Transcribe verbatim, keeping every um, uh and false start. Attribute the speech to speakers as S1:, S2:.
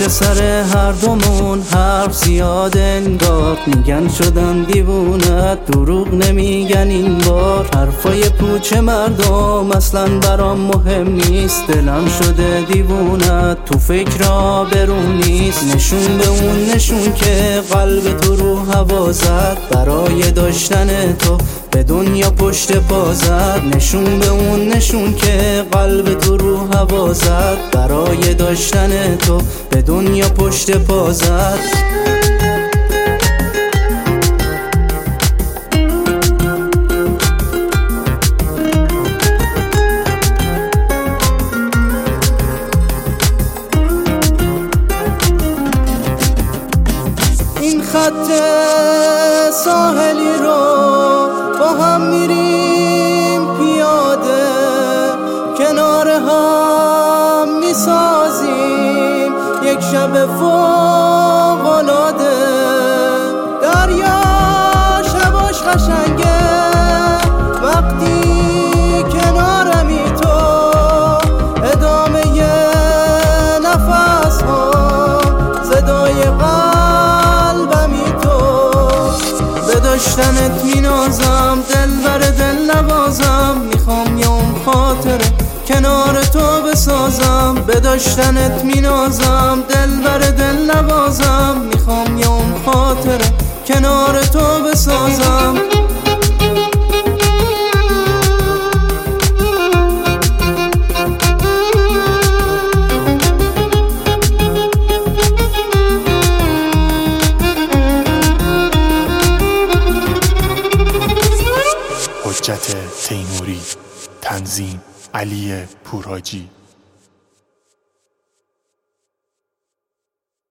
S1: پشت سر هر دومون حرف زیاد انگار، میگن شدن دیوونت دروغ نمیگن این بار. حرفای پوچ مردم اصلا برام مهم نیست، دلم شده دیوونت تو فکر آبرو نیست. نشون به اون نشون که قلب تو رو هوا زد، برای داشتن تو به دنیا پشت پا زد. نشون به اون نشون که قلب تو رو هوا زد، برای داشتن تو به دنیا پشت پا زد. این خط ساحلی رو با هم میریم پیاده، کنار هم میسازیم یک شب فوق‌العاده. دریا شباش قشنگه وقتی کنارمی تو، ادامه نفس ها صدای قلبمی تو. به داشتنت مینازم دل بر دل نوازم، میخوام یه اون خاطره کنار تو بسازم. به داشتنت مینازم دل بر دل نوازم، میخوام یه اون خاطره کنار تو بسازم.
S2: حجت تیموری، تنظیم علی پورحاجی.